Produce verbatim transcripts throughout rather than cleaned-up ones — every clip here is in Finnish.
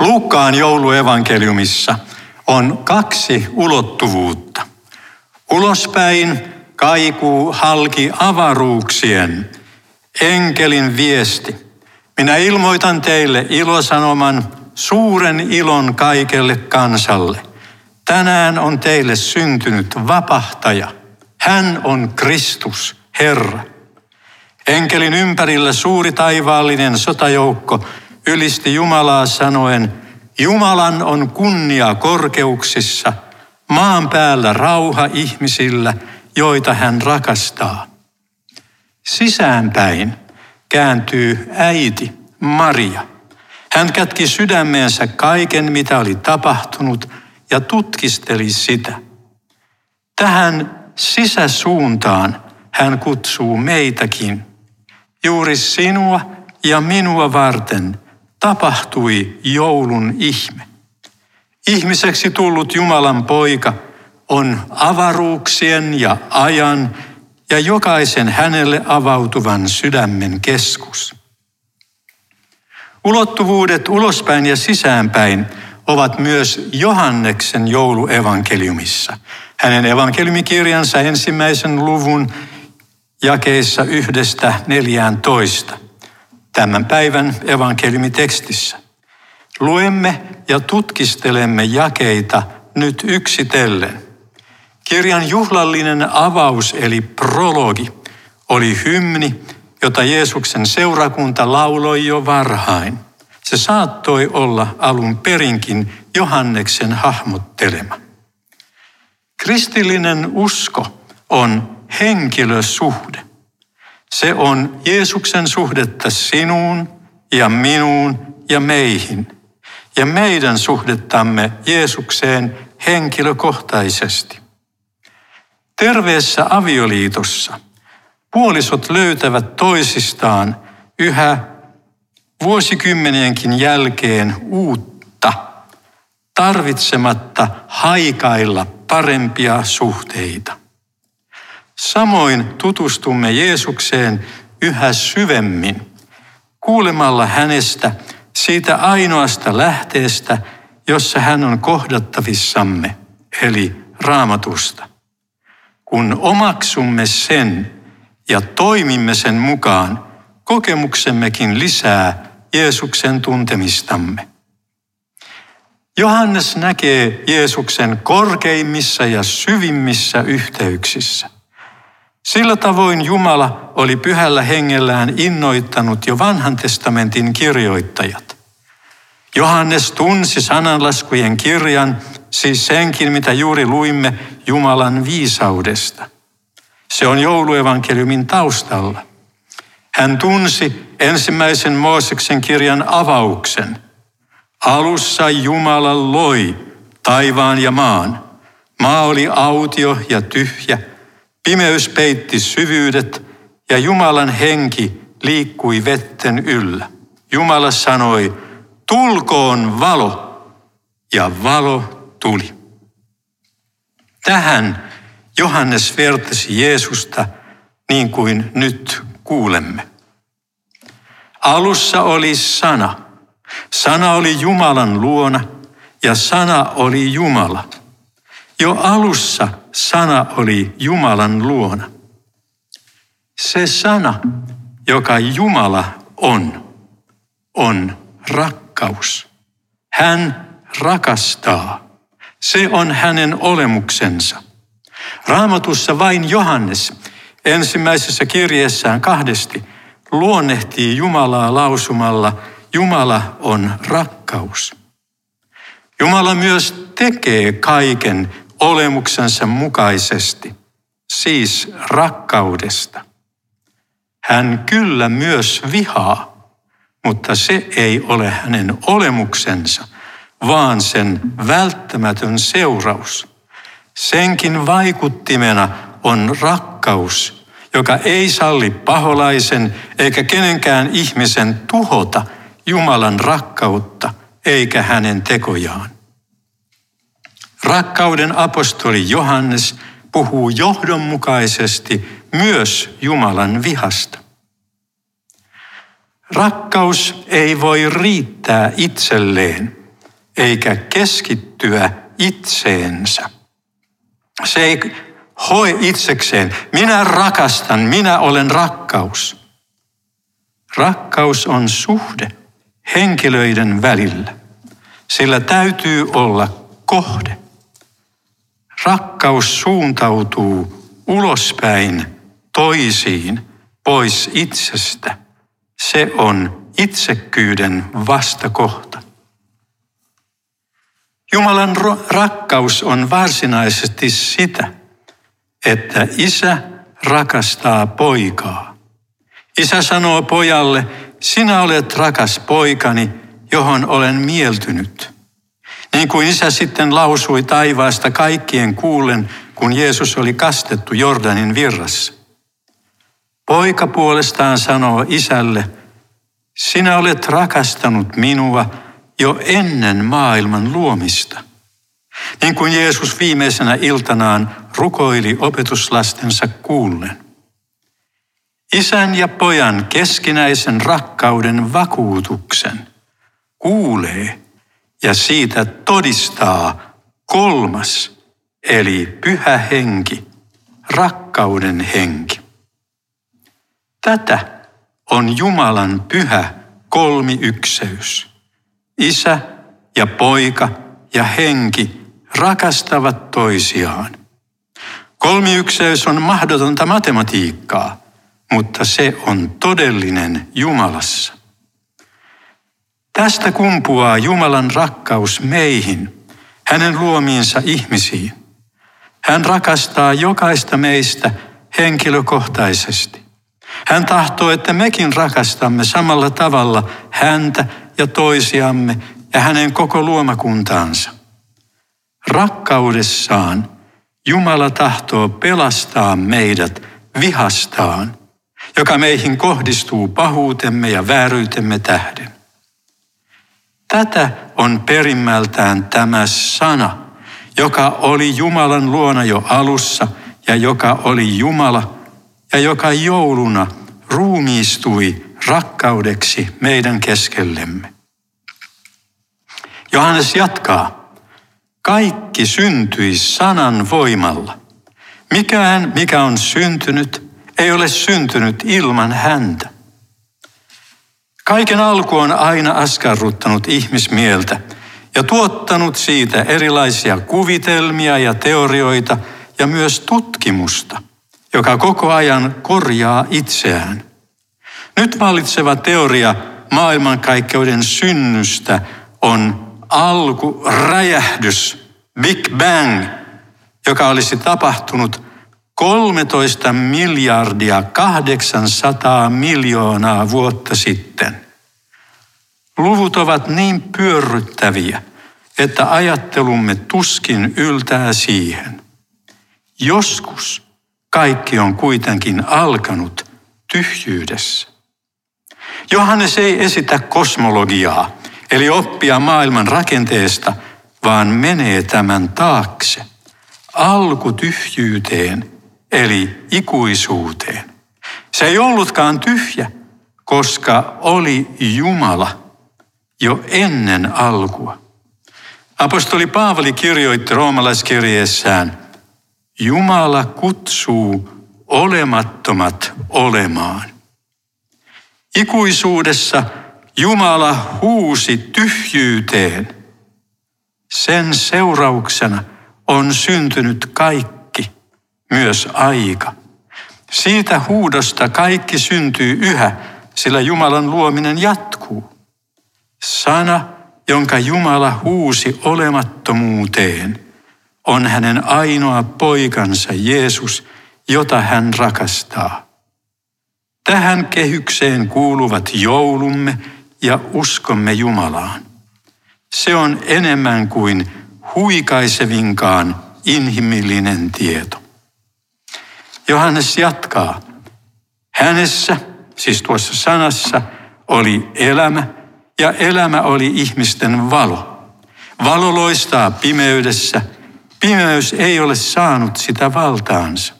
Luukkaan jouluevankeliumissa on kaksi ulottuvuutta. Ulospäin kaikuu halki avaruuksien enkelin viesti. Minä ilmoitan teille ilosanoman, suuren ilon kaikelle kansalle. Tänään on teille syntynyt vapahtaja. Hän on Kristus, Herra. Enkelin ympärillä suuri taivaallinen sotajoukko ylisti Jumalaa sanoen, Jumalan on kunnia korkeuksissa, maan päällä rauha ihmisillä, joita hän rakastaa. Sisäänpäin kääntyy äiti Maria. Hän kätki sydämeensä kaiken, mitä oli tapahtunut, ja tutkisteli sitä. Tähän sisäsuuntaan hän kutsuu meitäkin. Juuri sinua ja minua varten tapahtui joulun ihme. Ihmiseksi tullut Jumalan poika on avaruuksien ja ajan ja jokaisen hänelle avautuvan sydämen keskus. Ulottuvuudet ulospäin ja sisäänpäin ovat myös Johanneksen jouluevankeliumissa. Hänen evankeliumikirjansa ensimmäisen luvun jakeissa yhdestä neljääntoista. Tämän päivän evankeliumitekstissä. Luemme ja tutkistelemme jakeita nyt yksitellen. Kirjan juhlallinen avaus eli prologi oli hymni, jota Jeesuksen seurakunta lauloi jo varhain. Se saattoi olla alun perinkin Johanneksen hahmottelema. Kristillinen usko on henkilösuhde. Se on Jeesuksen suhdetta sinuun ja minuun ja meihin. Ja meidän suhdettamme Jeesukseen henkilökohtaisesti. Terveessä avioliitossa puolisot löytävät toisistaan yhä vuosikymmenienkin jälkeen uutta, tarvitsematta haikailla parempia suhteita. Samoin tutustumme Jeesukseen yhä syvemmin, kuulemalla hänestä siitä ainoasta lähteestä, jossa hän on kohdattavissamme, eli Raamatusta. Kun omaksumme sen ja toimimme sen mukaan, kokemuksemmekin lisää Jeesuksen tuntemistamme. Johannes näkee Jeesuksen korkeimmissa ja syvimmissä yhteyksissä. Sillä tavoin Jumala oli pyhällä hengellään innoittanut jo vanhan testamentin kirjoittajat. Johannes tunsi sananlaskujen kirjan, siis senkin, mitä juuri luimme Jumalan viisaudesta. Se on jouluevankeliumin taustalla. Hän tunsi ensimmäisen Mooseksen kirjan avauksen. Alussa Jumala loi taivaan ja maan. Maa oli autio ja tyhjä. Pimeys peitti syvyydet ja Jumalan henki liikkui vetten yllä. Jumala sanoi, tulkoon valo, ja valo tuli. Tähän Johannes vertasi Jeesusta niin kuin nyt kuulemme. Alussa oli sana. Sana oli Jumalan luona ja sana oli Jumala. Jo alussa sana oli Jumalan luona. Se sana, joka Jumala on, on rakkaus. Hän rakastaa. Se on hänen olemuksensa. Raamatussa vain Johannes ensimmäisessä kirjeessään kahdesti luonnehtii Jumalaa lausumalla, Jumala on rakkaus. Jumala myös tekee kaiken olemuksensa mukaisesti, siis rakkaudesta. Hän kyllä myös vihaa, mutta se ei ole hänen olemuksensa, vaan sen välttämätön seuraus. Senkin vaikuttimena on rakkaus, joka ei salli paholaisen eikä kenenkään ihmisen tuhota Jumalan rakkautta eikä hänen tekojaan. Rakkauden apostoli Johannes puhuu johdonmukaisesti myös Jumalan vihasta. Rakkaus ei voi riittää itselleen, eikä keskittyä itseensä. Se ei hoe itsekseen, minä rakastan, minä olen rakkaus. Rakkaus on suhde henkilöiden välillä. Sillä täytyy olla kohde. Rakkaus suuntautuu ulospäin toisiin, pois itsestä. Se on itsekkyyden vastakohta. Jumalan rakkaus on varsinaisesti sitä, että isä rakastaa poikaa. Isä sanoo pojalle, sinä olet rakas poikani, johon olen mieltynyt. Niin kuin isä sitten lausui taivaasta kaikkien kuullen, kun Jeesus oli kastettu Jordanin virrassa. Poika puolestaan sanoo isälle, sinä olet rakastanut minua jo ennen maailman luomista. Niin kuin Jeesus viimeisenä iltanaan rukoili opetuslastensa kuullen. Isän ja pojan keskinäisen rakkauden vakuutuksen kuulee ja siitä todistaa kolmas, eli pyhä henki, rakkauden henki. Tätä on Jumalan pyhä kolmiykseys. Isä ja poika ja henki rakastavat toisiaan. Kolmiykseys on mahdotonta matematiikkaa, mutta se on todellinen Jumalassa. Tästä kumpuaa Jumalan rakkaus meihin, hänen luomiinsa ihmisiin. Hän rakastaa jokaista meistä henkilökohtaisesti. Hän tahtoo, että mekin rakastamme samalla tavalla häntä ja toisiamme ja hänen koko luomakuntaansa. Rakkaudessaan Jumala tahtoo pelastaa meidät vihastaan, joka meihin kohdistuu pahuutemme ja vääryytemme tähden. Tätä on perimmältään tämä sana, joka oli Jumalan luona jo alussa ja joka oli Jumala ja joka jouluna ruumiistui rakkaudeksi meidän keskellemme. Johannes jatkaa, kaikki syntyi sanan voimalla. Mikään, mikä on syntynyt, ei ole syntynyt ilman häntä. Kaiken alku on aina askarruttanut ihmismieltä ja tuottanut siitä erilaisia kuvitelmia ja teorioita ja myös tutkimusta, joka koko ajan korjaa itseään. Nyt vallitseva teoria maailmankaikkeuden synnystä on alkuräjähdys, Big Bang, joka olisi tapahtunut kolmetoista miljardia kahdeksansataa miljoonaa vuotta sitten. Luvut ovat niin pyörryttäviä, että ajattelumme tuskin yltää siihen. Joskus kaikki on kuitenkin alkanut tyhjyydessä. Johannes ei esitä kosmologiaa, eli oppia maailman rakenteesta, vaan menee tämän taakse, alkutyhjyyteen, eli ikuisuuteen. Se ei ollutkaan tyhjä, koska oli Jumala jo ennen alkua. Apostoli Paavali kirjoitti roomalaiskirjeessään, Jumala kutsuu olemattomat olemaan. Ikuisuudessa Jumala huusi tyhjyyteen. Sen seurauksena on syntynyt kaikki, myös aika. Siitä huudosta kaikki syntyy yhä, sillä Jumalan luominen jatkuu. Sana, jonka Jumala huusi olemattomuuteen, on hänen ainoa poikansa Jeesus, jota hän rakastaa. Tähän kehykseen kuuluvat joulumme ja uskomme Jumalaan. Se on enemmän kuin huikaisevinkaan inhimillinen tieto. Johannes jatkaa. Hänessä, siis tuossa sanassa, oli elämä ja elämä oli ihmisten valo. Valo loistaa pimeydessä. Pimeys ei ole saanut sitä valtaansa.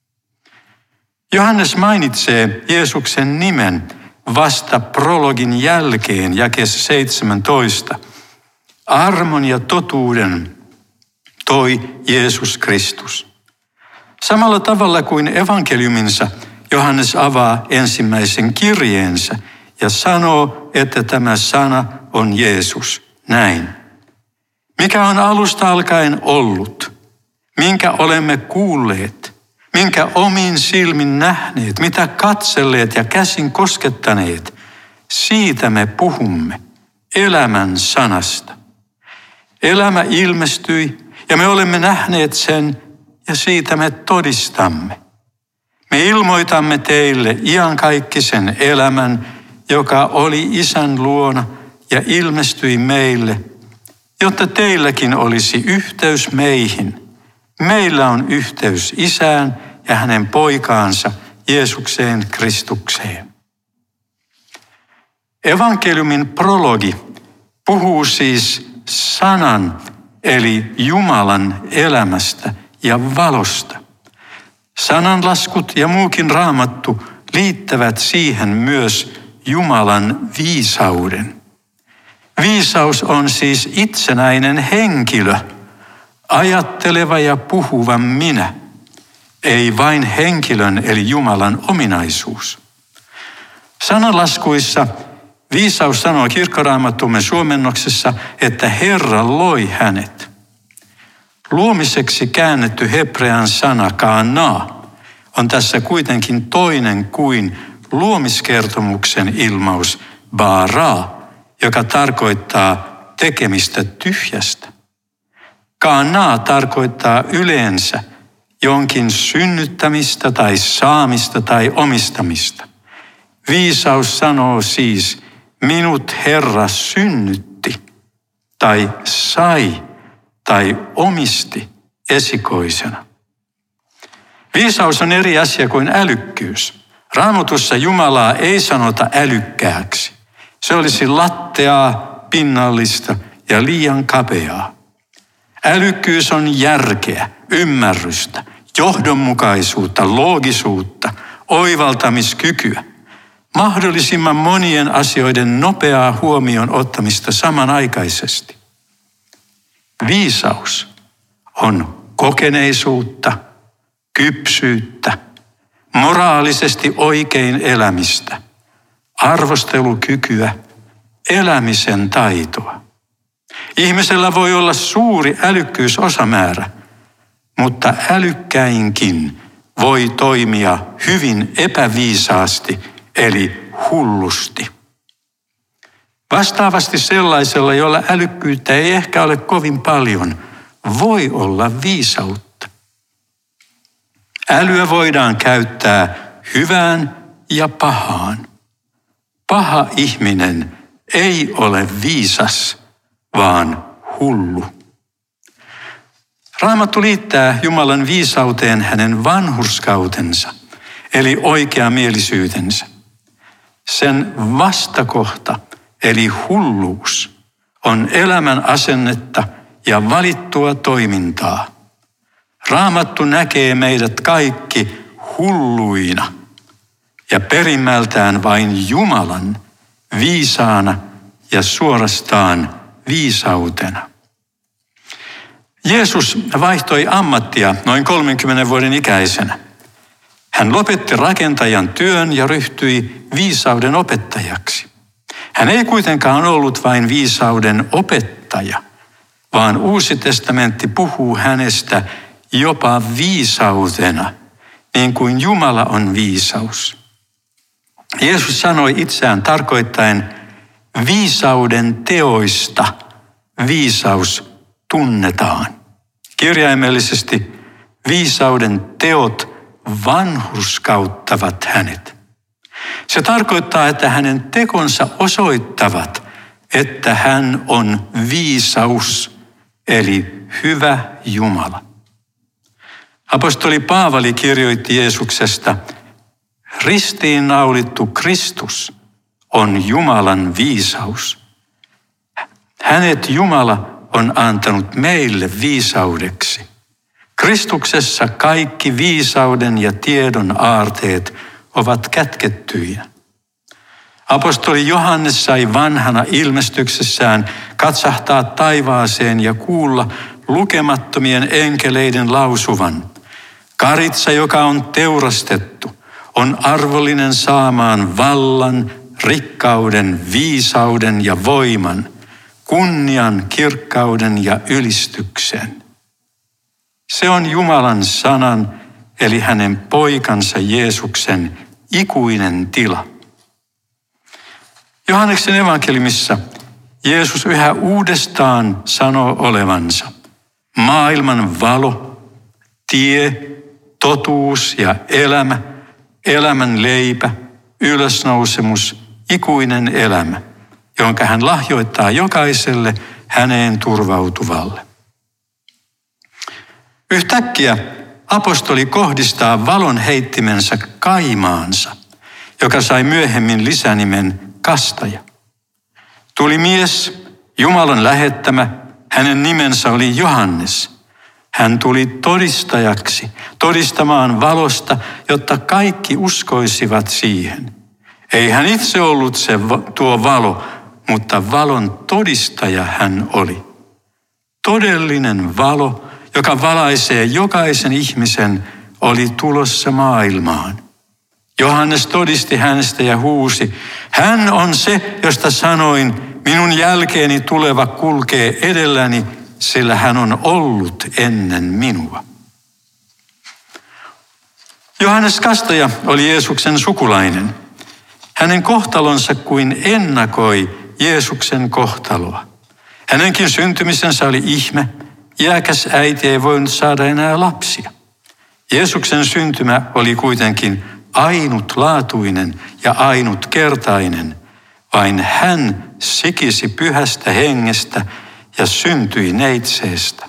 Johannes mainitsee Jeesuksen nimen vasta prologin jälkeen jakeessa seitsemäntoista. armon ja totuuden toi Jeesus Kristus. Samalla tavalla kuin evankeliuminsa Johannes avaa ensimmäisen kirjeensä ja sanoo, että tämä sana on Jeesus. Näin. Mikä on alusta alkaen ollut, minkä olemme kuulleet, minkä omin silmin nähneet, mitä katselleet ja käsin koskettaneet, siitä me puhumme, elämän sanasta. Elämä ilmestyi ja me olemme nähneet sen ja siitä me todistamme. Me ilmoitamme teille iankaikkisen elämän, joka oli Isän luona ja ilmestyi meille, jotta teilläkin olisi yhteys meihin. Meillä on yhteys Isään ja hänen poikaansa Jeesukseen Kristukseen. Evankeliumin prologi puhuu siis sanan eli Jumalan elämästä ja valosta. Sananlaskut ja muukin raamattu liittävät siihen myös Jumalan viisauden. Viisaus on siis itsenäinen henkilö, ajatteleva ja puhuva minä, ei vain henkilön eli Jumalan ominaisuus. Sananlaskuissa viisaus sanoo kirkkoraamattumme suomennoksessa, että Herra loi hänet. Luomiseksi käännetty hebrean sana kaanaa on tässä kuitenkin toinen kuin luomiskertomuksen ilmaus baraa, joka tarkoittaa tekemistä tyhjästä. Kaanaa tarkoittaa yleensä jonkin synnyttämistä tai saamista tai omistamista. Viisaus sanoo siis, minut Herra synnytti tai sai tai omisti esikoisena. Viisaus on eri asia kuin älykkyys. Raamatussa Jumalaa ei sanota älykkääksi. Se olisi latteaa, pinnallista ja liian kapeaa. Älykkyys on järkeä, ymmärrystä, johdonmukaisuutta, loogisuutta, oivaltamiskykyä, mahdollisimman monien asioiden nopeaa huomioon ottamista samanaikaisesti. Viisaus on kokeneisuutta, kypsyyttä, moraalisesti oikein elämistä, arvostelukykyä, elämisen taitoa. Ihmisellä voi olla suuri älykkyysosamäärä, mutta älykkäinkin voi toimia hyvin epäviisaasti eli hullusti. Vastaavasti sellaisella, jolla älykkyyttä ei ehkä ole kovin paljon, voi olla viisautta. Älyä voidaan käyttää hyvään ja pahaan. Paha ihminen ei ole viisas, vaan hullu. Raamattu liittää Jumalan viisauteen hänen vanhurskautensa, eli oikeamielisyytensä. Sen vastakohta, eli hulluus, on elämän asennetta ja valittua toimintaa. Raamattu näkee meidät kaikki hulluina ja perimmältään vain Jumalan viisaana ja suorastaan viisautena. Jeesus vaihtoi ammattia noin kolmenkymmenen vuoden ikäisenä. Hän lopetti rakentajan työn ja ryhtyi viisauden opettajaksi. Hän ei kuitenkaan ollut vain viisauden opettaja, vaan Uusi testamentti puhuu hänestä jopa viisautena, niin kuin Jumala on viisaus. Jeesus sanoi itseään tarkoittaen viisauden teoista viisaus tunnetaan. Kirjaimellisesti viisauden teot vanhurskauttavat hänet. Se tarkoittaa, että hänen tekonsa osoittavat, että hän on viisaus, eli hyvä Jumala. Apostoli Paavali kirjoitti Jeesuksesta, ristiinnaulittu Kristus on Jumalan viisaus. Hänet Jumala on antanut meille viisaudeksi. Kristuksessa kaikki viisauden ja tiedon aarteet ovat kätkettyjä. Apostoli Johannes sai vanhana ilmestyksessään katsahtaa taivaaseen ja kuulla lukemattomien enkeleiden lausuvan: karitsa, joka on teurastettu, on arvollinen saamaan vallan, rikkauden, viisauden ja voiman, kunnian, kirkkauden ja ylistyksen. Se on Jumalan sanan, eli hänen poikansa Jeesuksen ikuinen tila. Johanneksen evankeliumissa Jeesus yhä uudestaan sanoo olevansa maailman valo, tie, totuus ja elämä, elämän leipä, ylösnousemus, ikuinen elämä, jonka hän lahjoittaa jokaiselle häneen turvautuvalle. Yhtäkkiä apostoli kohdistaa valon heittimensä Kaimaansa, joka sai myöhemmin lisänimen Kastaja. Tuli mies, Jumalan lähettämä, hänen nimensä oli Johannes. Hän tuli todistajaksi, todistamaan valosta, jotta kaikki uskoisivat siihen. Ei hän itse ollut se tuo valo, mutta valon todistaja hän oli. Todellinen valo, joka valaisee jokaisen ihmisen, oli tulossa maailmaan. Johannes todisti hänestä ja huusi: hän on se, josta sanoin, minun jälkeeni tuleva kulkee edelläni, sillä hän on ollut ennen minua. Johannes Kastaja oli Jeesuksen sukulainen. Hänen kohtalonsa kuin ennakoi Jeesuksen kohtaloa. Hänenkin syntymisensä oli ihme. Iäkäs äiti ei voinut saada enää lapsia. Jeesuksen syntymä oli kuitenkin ainutlaatuinen ja ainutkertainen. Vain hän sikisi pyhästä hengestä ja syntyi neitseestä.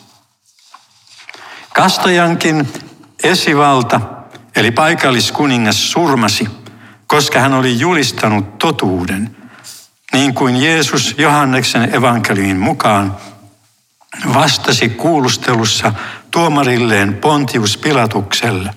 Kastajankin esivalta, eli paikalliskuningas, surmasi, koska hän oli julistanut totuuden, niin kuin Jeesus Johanneksen evankeliumin mukaan vastasi kuulustelussa tuomarilleen Pontius Pilatukselle.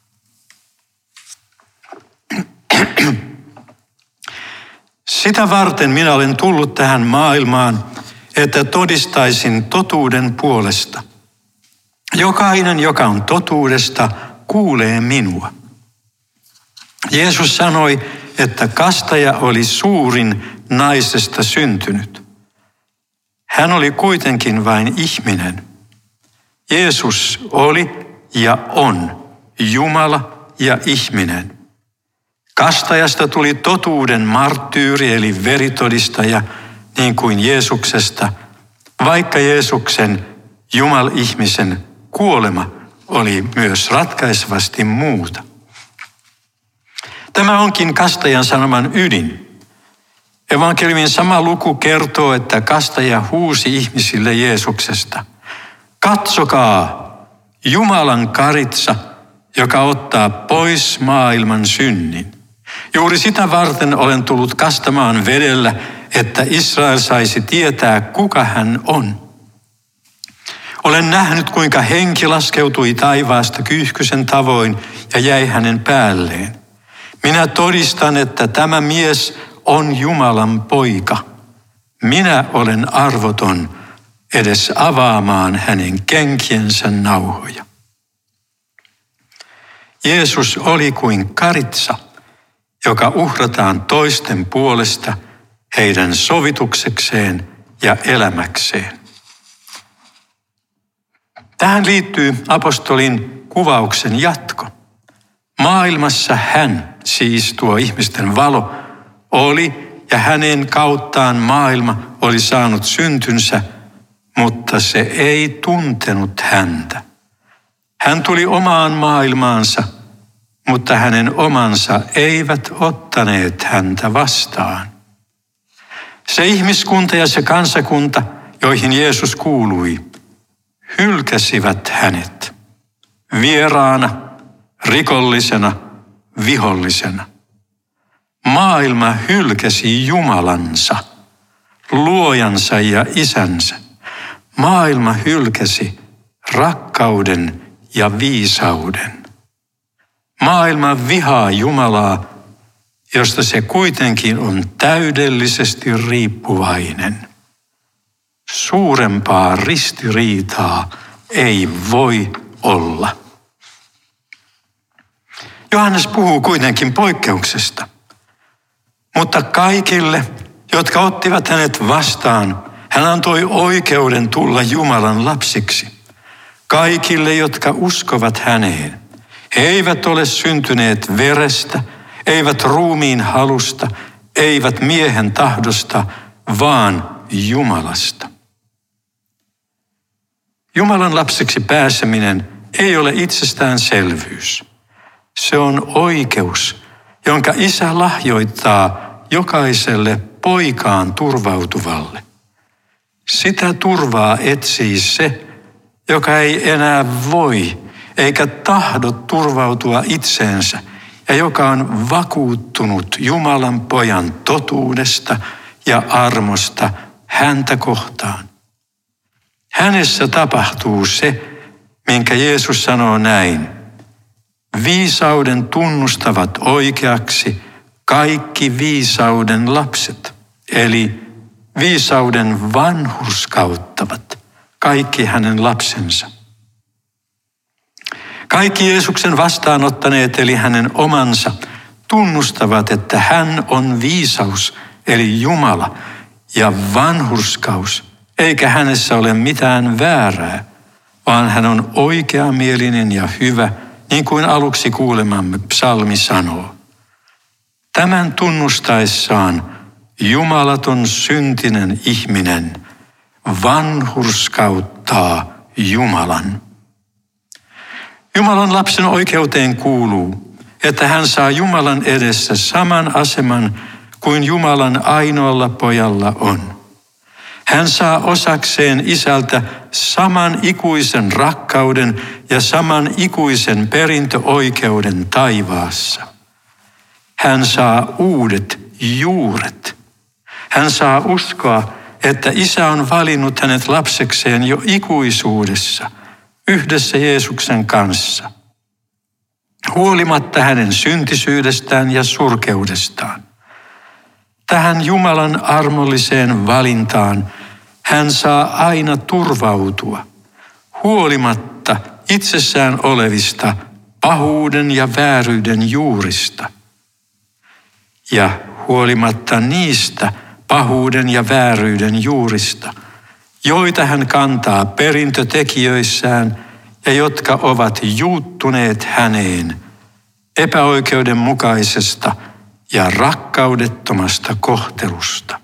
Sitä varten minä olen tullut tähän maailmaan, että todistaisin totuuden puolesta. Jokainen, joka on totuudesta, kuulee minua. Jeesus sanoi, että kastaja oli suurin naisesta syntynyt. Hän oli kuitenkin vain ihminen. Jeesus oli ja on Jumala ja ihminen. Kastajasta tuli totuuden marttyyri eli veritodistaja, niin kuin Jeesuksesta, vaikka Jeesuksen Jumal-ihmisen kuolema oli myös ratkaisevasti muuta. Tämä onkin kastajan sanoman ydin. Evankeliumin sama luku kertoo, että kastaja huusi ihmisille Jeesuksesta: katsokaa, Jumalan karitsa, joka ottaa pois maailman synnin. Juuri sitä varten olen tullut kastamaan vedellä, että Israel saisi tietää, kuka hän on. Olen nähnyt, kuinka henki laskeutui taivaasta kyyhkysen tavoin ja jäi hänen päälleen. Minä todistan, että tämä mies on Jumalan poika. Minä olen arvoton edes avaamaan hänen kenkiensä nauhoja. Jeesus oli kuin karitsa, joka uhrataan toisten puolesta heidän sovituksekseen ja elämäkseen. Tähän liittyy apostolin kuvauksen jatko. Maailmassa hän, siis tuo ihmisten valo, oli ja hänen kauttaan maailma oli saanut syntynsä, mutta se ei tuntenut häntä. Hän tuli omaan maailmaansa, mutta hänen omansa eivät ottaneet häntä vastaan. Se ihmiskunta ja se kansakunta, joihin Jeesus kuului, hylkäsivät hänet vieraana, rikollisena, vihollisena. Maailma hylkäsi Jumalansa, luojansa ja isänsä. Maailma hylkäsi rakkauden ja viisauden. Maailma vihaa Jumalaa josta se kuitenkin on täydellisesti riippuvainen. Suurempaa ristiriitaa ei voi olla. Johannes puhuu kuitenkin poikkeuksesta, mutta kaikille, jotka ottivat hänet vastaan, hän antoi oikeuden tulla Jumalan lapsiksi. Kaikille, jotka uskovat häneen. He eivät ole syntyneet verestä, eivät ruumiin halusta, eivät miehen tahdosta, vaan Jumalasta. Jumalan lapsiksi pääseminen ei ole itsestäänselvyys. Se on oikeus, jonka Isä lahjoittaa jokaiselle poikaan turvautuvalle. Sitä turvaa etsii se, joka ei enää voi eikä tahdo turvautua itseensä ja joka on vakuuttunut Jumalan pojan totuudesta ja armosta häntä kohtaan. Hänessä tapahtuu se, minkä Jeesus sanoo näin. Viisauden tunnustavat oikeaksi kaikki viisauden lapset, eli viisauden vanhurskauttavat kaikki hänen lapsensa. Kaikki Jeesuksen vastaanottaneet, eli hänen omansa, tunnustavat, että hän on viisaus, eli Jumala, ja vanhurskaus, eikä hänessä ole mitään väärää, vaan hän on oikeamielinen ja hyvä, niin kuin aluksi kuulemamme psalmi sanoo. Tämän tunnustaessaan jumalaton syntinen ihminen vanhurskauttaa Jumalan. Jumalan lapsen oikeuteen kuuluu, että hän saa Jumalan edessä saman aseman kuin Jumalan ainoalla pojalla on. Hän saa osakseen Isältä saman ikuisen rakkauden ja saman ikuisen perintöoikeuden taivaassa. Hän saa uudet juuret. Hän saa uskoa, että Isä on valinnut hänet lapsekseen jo ikuisuudessa, yhdessä Jeesuksen kanssa, huolimatta hänen syntisyydestään ja surkeudestaan. Tähän Jumalan armolliseen valintaan hän saa aina turvautua, huolimatta itsessään olevista pahuuden ja vääryyden juurista. Ja huolimatta niistä pahuuden ja vääryyden juurista, joita hän kantaa perintötekijöissään ja jotka ovat juuttuneet häneen epäoikeudenmukaisesta ja rakkaudettomasta kohtelusta.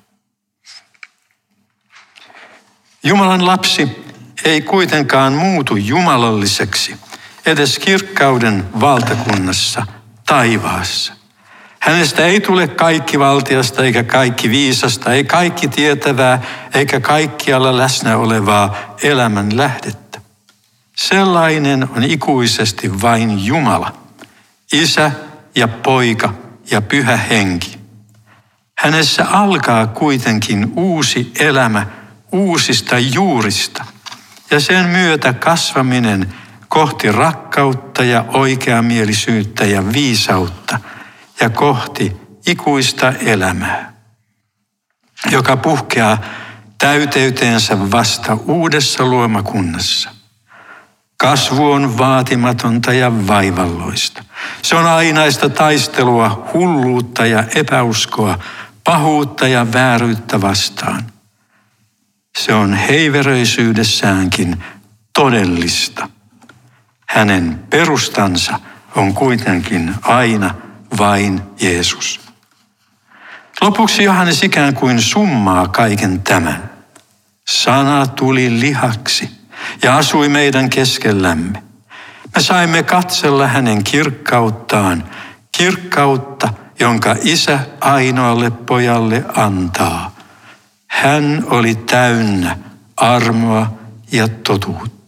Jumalan lapsi ei kuitenkaan muutu jumalalliseksi edes kirkkauden valtakunnassa taivaassa. Hänestä ei tule kaikki valtiasta eikä kaikki viisasta, ei kaikki tietävää eikä kaikkialla läsnä olevaa elämän lähdettä. Sellainen on ikuisesti vain Jumala, Isä ja Poika ja Pyhä Henki. Hänessä alkaa kuitenkin uusi elämä uusista juurista ja sen myötä kasvaminen kohti rakkautta ja oikeamielisyyttä ja viisautta ja kohti ikuista elämää, joka puhkeaa täyteyteensä vasta uudessa luomakunnassa. Kasvu on vaatimatonta ja vaivalloista. Se on ainaista taistelua, hulluutta ja epäuskoa, pahuutta ja vääryyttä vastaan. Se on heiveröisyydessäänkin todellista. Hänen perustansa on kuitenkin aina vain Jeesus. Lopuksi Johannes ikään kuin summaa kaiken tämän. Sana tuli lihaksi ja asui meidän keskellämme. Me saimme katsella hänen kirkkauttaan, kirkkautta, jonka Isä ainoalle pojalle antaa. Hän oli täynnä armoa ja totuutta.